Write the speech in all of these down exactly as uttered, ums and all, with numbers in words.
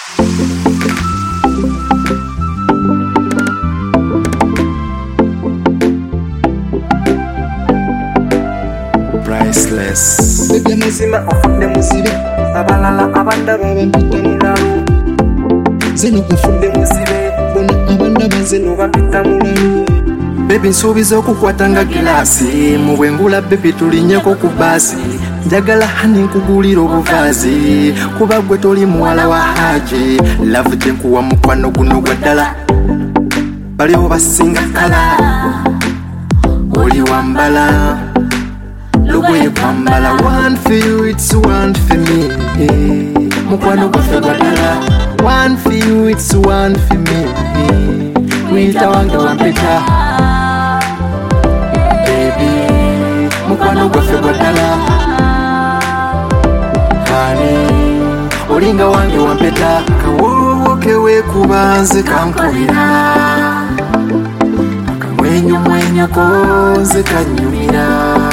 Priceless. Baby amazima ofunde musibe abalala abanda babempita mulamu zino ofunde musibe bona abanda bazino bapita mulamu. Baby nsuubiza okukwata nga gilasi mu bwengula baby tulinyeko ku basi njagala hani nkugulira obuvaazi kuba gwe toli muwala wa haji love gye nkuwa mukwano guno gwa ddala baliwo basinga kala oli wambala lugoye kwambala one for you it's one for me mukwano gwaffe gwa ddala one for you it's one for me wita wange wampeta mukwano gwaffe gwa ddala hani olinga wange wampeta kawowo kewekuba nze kankubira akamwenyumwenyako nze kanyumira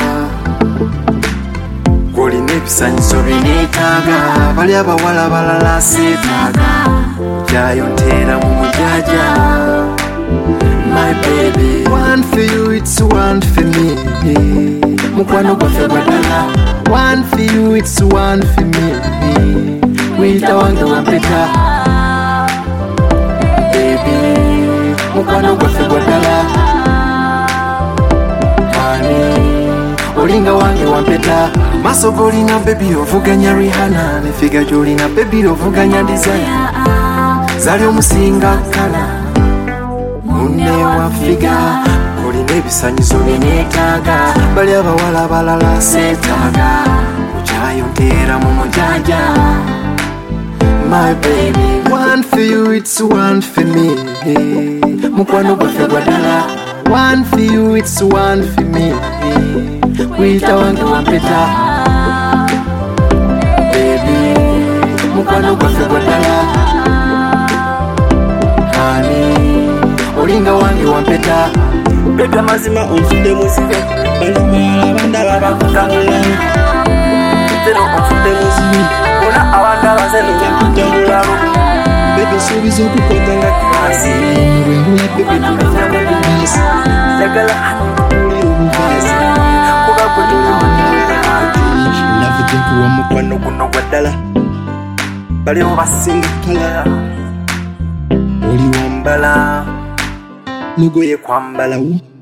golina ebisanyizo bineetaaga bali abawala balala seetaaga jayonteera mu mujaja. My baby, one for you, it's one for me. Mukwano gwaffe gwa ddala, one for you, it's one for me. Wita wange wampeta, baby. Mukwano gwaffe gwa ddala, honey. Olinga wange wampeta, maso golina baby ovuganya Rihanna, ne figa gyolina baby ovuganya design. Zali omusinga kala. Munne wafiga olina ebisanyizo bineetaaga bali abawala balala seetaaga okyayongeera mu mujanja. My baby, one for you it's one for me mukwano gwaffe gwa ddala one for you it's one for me wita wange wampeta baby mukwano gwaffe gwa ddala honey olinga wange wampeta. Baby amazima onfudde musibe balumala abanda babakutamula zeno onfudde musibe bona abanda bazeno bempita mulamu. Baby nsuubiza okukwata nga kilasi bwengula baby tulinyako ku basi njagala nkugulira obuvaazi kuba gwe toli muwala wa haji love gye nkuwa mukwano guno gwa ddala baliwo basinga kala oli wambala lugoye kwambala.